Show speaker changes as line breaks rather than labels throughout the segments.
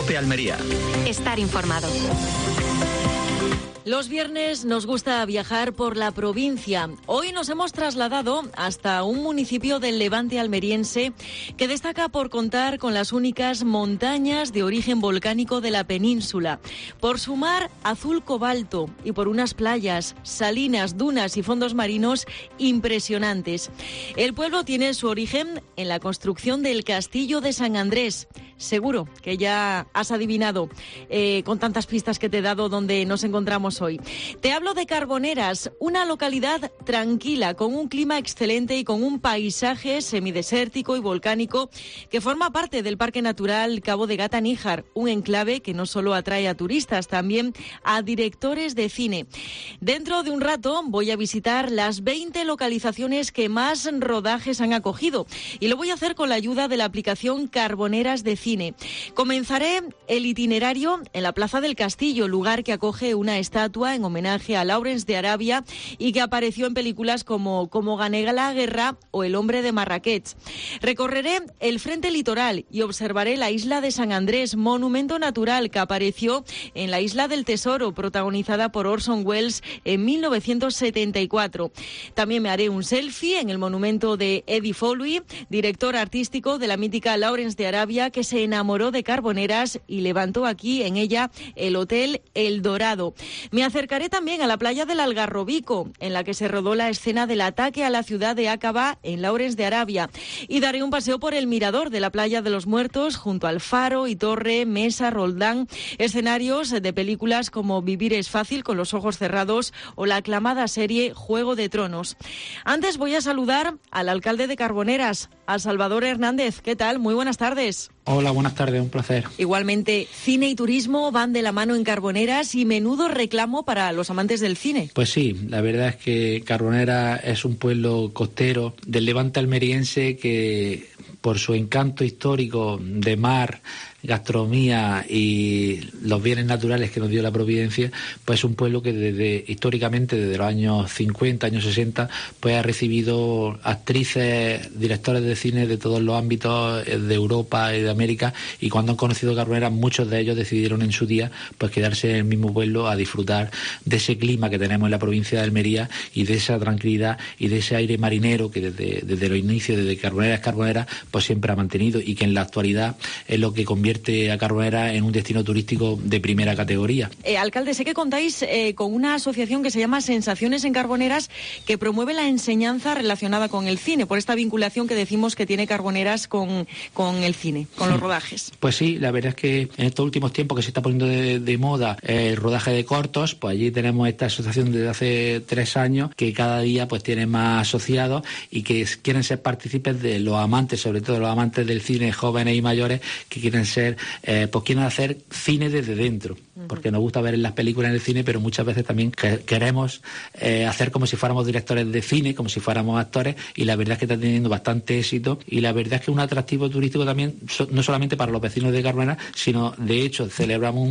COPE Almería.
Estar informado.
Los viernes nos gusta viajar por la provincia. Hoy nos hemos trasladado hasta un municipio del Levante almeriense que destaca por contar con las únicas montañas de origen volcánico de la península, por su mar azul cobalto y por unas playas, salinas, dunas y fondos marinos impresionantes. El pueblo tiene su origen en la construcción del Castillo de San Andrés. Seguro que ya has adivinado con tantas pistas que te he dado dónde nos encontramos hoy. Te hablo de Carboneras, una localidad tranquila, con un clima excelente y con un paisaje semidesértico y volcánico que forma parte del Parque Natural Cabo de Gata-Níjar, un enclave que no solo atrae a turistas, también a directores de cine. Dentro de un rato voy a visitar las 20 localizaciones que más rodajes han acogido y lo voy a hacer con la ayuda de la aplicación Carboneras de Cine. Comenzaré el itinerario en la Plaza del Castillo, lugar que acoge una estatua en homenaje a Lawrence de Arabia y que apareció en películas como Cómo gané la guerra o El hombre de Marrakech. Recorreré el frente litoral y observaré la isla de San Andrés, monumento natural que apareció en La Isla del Tesoro, protagonizada por Orson Welles en 1974. También me haré un selfie en el monumento de Eddie Foley, director artístico de la mítica Lawrence de Arabia, que se enamoró de Carboneras y levantó aquí en ella el Hotel El Dorado. Me acercaré también a la playa del Algarrobico, en la que se rodó la escena del ataque a la ciudad de Aqaba en Lawrence de Arabia, y daré un paseo por el mirador de la Playa de los Muertos junto al Faro y Torre, Mesa, Roldán, escenarios de películas como Vivir es fácil con los ojos cerrados o la aclamada serie Juego de Tronos. Antes voy a saludar al alcalde de Carboneras, a Salvador Hernández. ¿Qué tal? Muy buenas tardes.
Hola, buenas tardes, un placer.
Igualmente, cine y turismo van de la mano en Carboneras y menudo reclamo para los amantes del cine.
Pues sí, la verdad es que Carboneras es un pueblo costero del Levante almeriense que, por su encanto histórico de mar, gastronomía y los bienes naturales que nos dio la Providencia, pues es un pueblo que históricamente, desde los años 50, años 60, pues ha recibido actrices, directores de cine de todos los ámbitos de Europa y de América, y cuando han conocido Carboneras, muchos de ellos decidieron en su día pues quedarse en el mismo pueblo a disfrutar de ese clima que tenemos en la provincia de Almería y de esa tranquilidad y de ese aire marinero que desde los inicios, desde Carboneras, pues siempre ha mantenido, y que en la actualidad es lo que convierte a Carboneras en un destino turístico de primera categoría.
Alcalde, sé que contáis con una asociación que se llama Sensaciones en Carboneras, que promueve la enseñanza relacionada con el cine, por esta vinculación que decimos que tiene Carboneras con el cine, con los rodajes.
Pues sí, la verdad es que en estos últimos tiempos que se está poniendo de moda el rodaje de cortos, pues allí tenemos esta asociación desde hace 3 años que cada día pues tiene más asociados y que quieren ser partícipes de los amantes, sobre todo los amantes del cine, jóvenes y mayores, que quieren pues quieren hacer cine desde dentro, porque nos gusta ver en las películas en el cine, pero muchas veces también queremos hacer como si fuéramos directores de cine, como si fuéramos actores, y la verdad es que está teniendo bastante éxito, y la verdad es que es un atractivo turístico también, no solamente para los vecinos de Carboneras, sino de hecho celebramos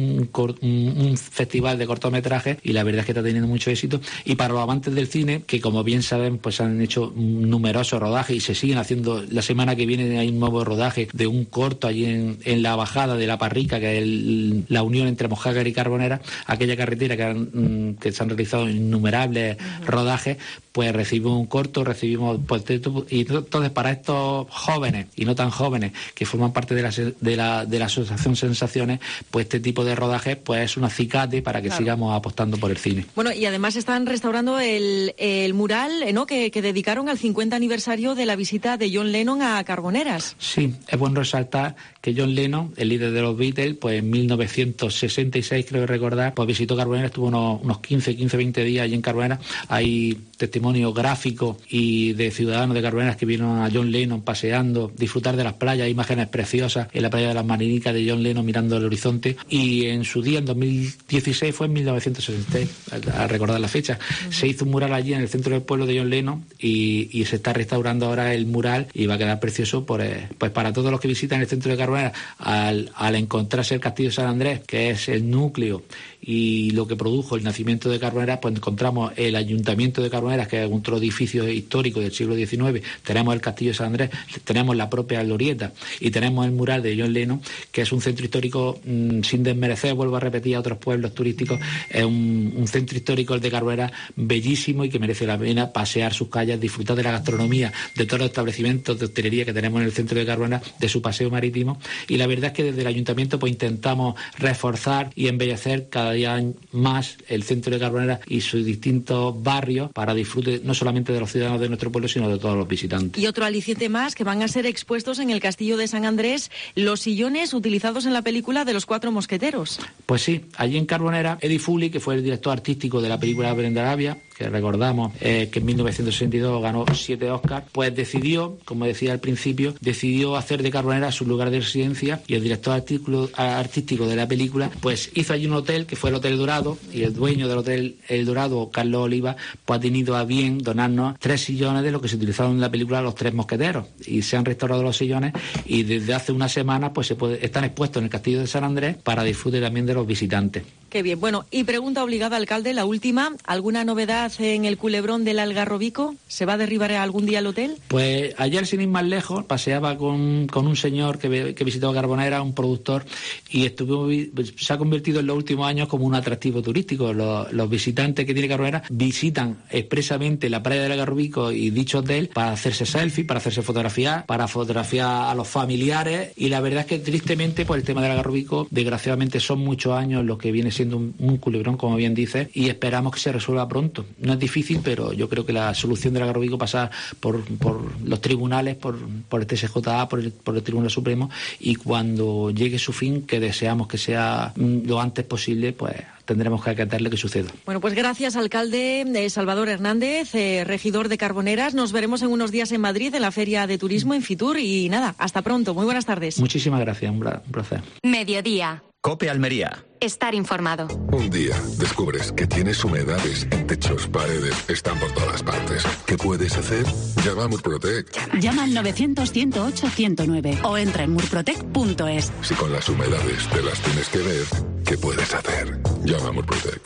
un festival de cortometrajes, y la verdad es que está teniendo mucho éxito, y para los amantes del cine, que como bien saben, pues han hecho numerosos rodajes y se siguen haciendo. La semana que viene hay un nuevo rodaje de un corto allí en la bajada de la Parrica, que es la unión entre Mojácar y Carboneras, aquella carretera que se han realizado innumerables rodajes, pues recibimos un corto, y entonces para estos jóvenes y no tan jóvenes que forman parte de la asociación Sensaciones, pues este tipo de rodajes pues es un acicate para que sigamos apostando por el cine.
Bueno, y además están restaurando el mural, ¿no?, que dedicaron al 50 aniversario de la visita de John Lennon a Carboneras.
Sí, es bueno resaltar que John Lennon, el líder de los Beatles, pues en 1966, creo recordar, pues visitó Carboneras, estuvo unos 20 días allí en Carboneras. Hay testimonios gráficos y de ciudadanos de Carboneras que vieron a John Lennon paseando, disfrutar de las playas, imágenes preciosas en la playa de las Marinicas de John Lennon mirando el horizonte, y en su día, en 2016, fue en 1966, a recordar la fecha, se hizo un mural allí en el centro del pueblo de John Lennon, y se está restaurando ahora el mural, y va a quedar precioso pues para todos los que visitan el centro de Carboneras, al encontrarse el Castillo de San Andrés, que es el núcleo y lo que produjo el nacimiento de Carboneras, pues encontramos el Ayuntamiento de Carboneras, que es otro edificio histórico del siglo XIX, tenemos el Castillo de San Andrés, tenemos la propia glorieta y tenemos el mural de John Lennon, que es un centro histórico, sin desmerecer, vuelvo a repetir, a otros pueblos turísticos, es un centro histórico, el de Carboneras, bellísimo y que merece la pena pasear sus calles, disfrutar de la gastronomía, de todos los establecimientos de hostelería que tenemos en el centro de Carboneras, de su paseo marítimo, y la verdad es que desde el Ayuntamiento pues intentamos reforzar y embellecer cada día más el centro de Carboneras y sus distintos barrios para disfrute no solamente de los ciudadanos de nuestro pueblo, sino de todos los visitantes.
Y otro aliciente más, que van a ser expuestos en el Castillo de San Andrés los sillones utilizados en la película de los 4 mosqueteros.
Pues sí, allí en Carboneras, Eddie Fully, que fue el director artístico de la película Belén de Arabia, que recordamos que en 1962 ganó 7 Oscars, pues decidió, como decía al principio, hacer de Carboneras su lugar de residencia, y el director artístico de la película pues hizo allí un hotel que fue el Hotel Dorado, y el dueño del Hotel El Dorado, Carlos Oliva, pues ha tenido a bien donarnos 3 sillones de lo que se utilizaron en la película Los 3 Mosqueteros, y se han restaurado los sillones y desde hace unas semanas pues están expuestos en el Castillo de San Andrés para disfrute también de los visitantes.
Qué bien. Bueno, y pregunta obligada, alcalde, la última, ¿alguna novedad en el culebrón del Algarrobico? ¿Se va a derribar algún día el hotel?
Pues ayer, sin ir más lejos, paseaba con un señor que visitó Carboneras, un productor, y se ha convertido en los últimos años como un atractivo turístico. Los visitantes que tiene Carboneras visitan expresamente la playa del Algarrobico y dicho hotel para hacerse selfies, para hacerse fotografías, para fotografiar a los familiares, y la verdad es que tristemente pues el tema del Algarrobico, desgraciadamente son muchos años lo que viene siendo un culebrón, como bien dice, y esperamos que se resuelva pronto. No es difícil, pero yo creo que la solución del Algarrobico pasa por los tribunales, por el TSJA, por el Tribunal Supremo, y cuando llegue su fin, que deseamos que sea lo antes posible, pues tendremos que acatarle que suceda.
Bueno, pues gracias, alcalde Salvador Hernández, regidor de Carboneras. Nos veremos en unos días en Madrid, en la Feria de Turismo, en Fitur, y nada, hasta pronto. Muy buenas tardes.
Muchísimas gracias, un placer.
Mediodía.
COPE Almería.
Estar informado.
Un día descubres que tienes humedades en techos, paredes, están por todas partes. ¿Qué puedes hacer? Llama a Murprotec.
Llama al 900-108-109 o entra en murprotec.es.
Si con las humedades te las tienes que ver, ¿qué puedes hacer? Llama a Murprotec.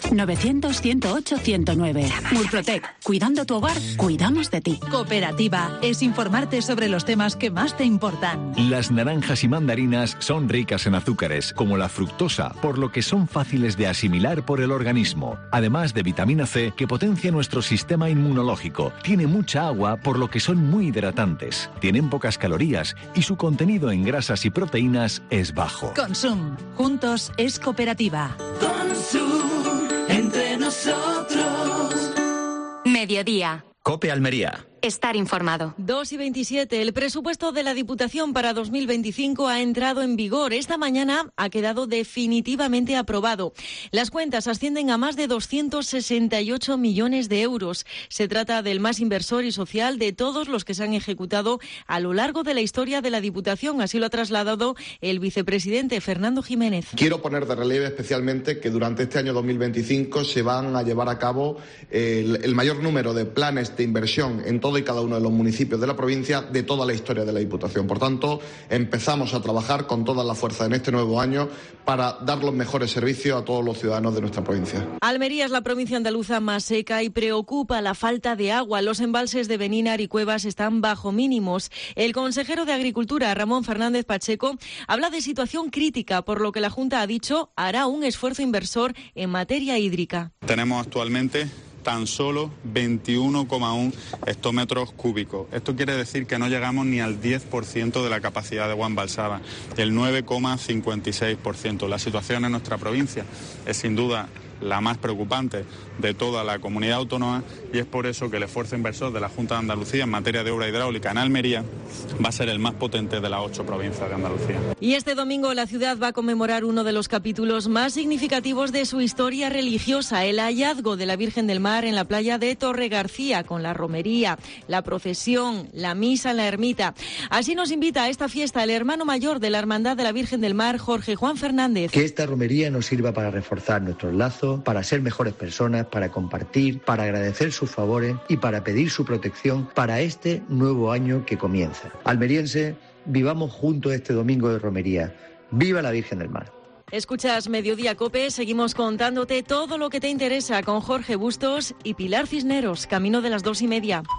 900-108-109. Murprotec. Cuidando tu hogar, cuidamos de ti.
Cooperativa es informarte sobre los temas que más te importan.
Las naranjas y mandarinas son ricas en azúcares, como la fructosa, por lo que son fáciles de asimilar por el organismo. Además de vitamina C, que potencia nuestro sistema inmunológico. Tiene mucha agua, por lo que son muy hidratantes. Tienen pocas calorías y su contenido en grasas y proteínas es bajo.
Consum. Juntos es cooperativa.
Consum. Entre nosotros.
Mediodía.
COPE Almería.
Estar informado.
2:27. El presupuesto de la Diputación para 2025 ha entrado en vigor. Esta mañana ha quedado definitivamente aprobado. Las cuentas ascienden a más de 268 millones de euros. Se trata del más inversor y social de todos los que se han ejecutado a lo largo de la historia de la Diputación. Así lo ha trasladado el vicepresidente Fernando Jiménez.
Quiero poner de relieve especialmente que durante este año 2025 se van a llevar a cabo el mayor número de planes de inversión en todo y cada uno de los municipios de la provincia de toda la historia de la Diputación. Por tanto, empezamos a trabajar con toda la fuerza en este nuevo año para dar los mejores servicios a todos los ciudadanos de nuestra provincia.
Almería es la provincia andaluza más seca y preocupa la falta de agua. Los embalses de Benínar y Cuevas están bajo mínimos. El consejero de Agricultura, Ramón Fernández Pacheco, habla de situación crítica, por lo que la Junta ha dicho hará un esfuerzo inversor en materia hídrica.
Tenemos actualmente tan solo 21,1 hectómetros cúbicos. Esto quiere decir que no llegamos ni al 10% de la capacidad de agua embalsada, el 9,56%. La situación en nuestra provincia es sin duda la más preocupante de toda la comunidad autónoma, y es por eso que el esfuerzo inversor de la Junta de Andalucía en materia de obra hidráulica en Almería va a ser el más potente de las 8 provincias de Andalucía.
Y este domingo la ciudad va a conmemorar uno de los capítulos más significativos de su historia religiosa, el hallazgo de la Virgen del Mar en la playa de Torre García, con la romería, la procesión, la misa en la ermita. Así nos invita a esta fiesta el hermano mayor de la Hermandad de la Virgen del Mar, Jorge Juan Fernández.
Que esta romería nos sirva para reforzar nuestros lazos, para ser mejores personas, para compartir, para agradecer sus favores y para pedir su protección para este nuevo año que comienza. Almeriense, vivamos juntos este domingo de romería. ¡Viva la Virgen del Mar!
Escuchas Mediodía COPE, seguimos contándote todo lo que te interesa con Jorge Bustos y Pilar Cisneros, camino de las 2:30.